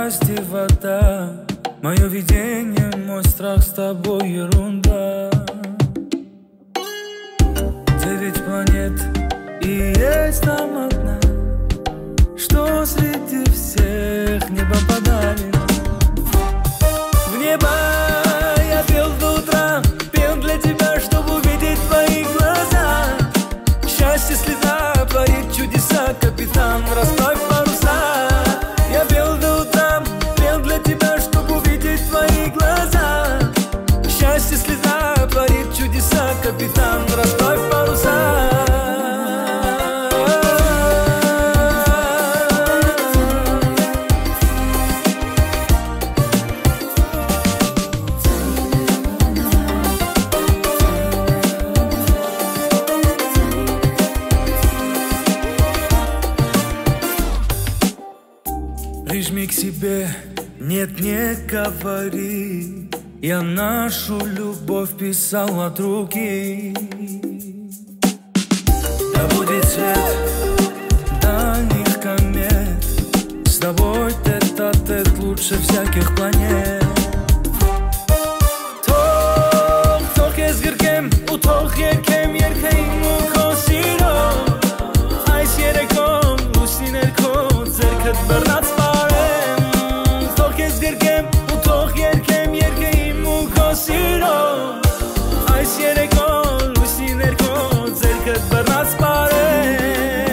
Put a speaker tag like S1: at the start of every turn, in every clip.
S1: пропасти вода. Мое видение, мой страх, с тобой ерунда. 9 планет и есть там одна, что среди всех небо подарит. В небо я пел до утра, пел для тебя, чтобы увидеть твои глаза. Счастье слеза творит чудеса, капитан, расправь паруса. Я пел до утра, пел для тебя, чтобы увидеть твои глаза. Счастье слеза творит чудеса, капитан, расправь паруса. Прижми к себе, нет, не говори. Я нашу любовь писал от руки. Да будет свет дальних комет, с тобой тет-а-тет лучше всяких планет. Тох ezgirkem, утох еркем, еркем укосиро. Айс ереком, лусинерко, зеркет бернац парем. Тох ezgirkem, утох еркем, еркем укосиро. Айс ереком, лусинерко, зеркет бернац парем.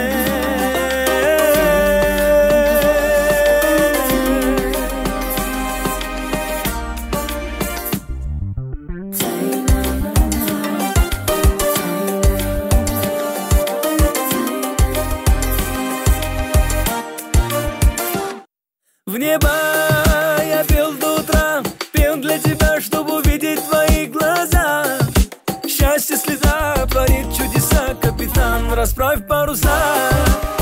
S1: В небо я пел до утра, пел для тебя, чтобы увидеть твои глаза. Счастье слеза творит чудеса, капитан, расправь паруса.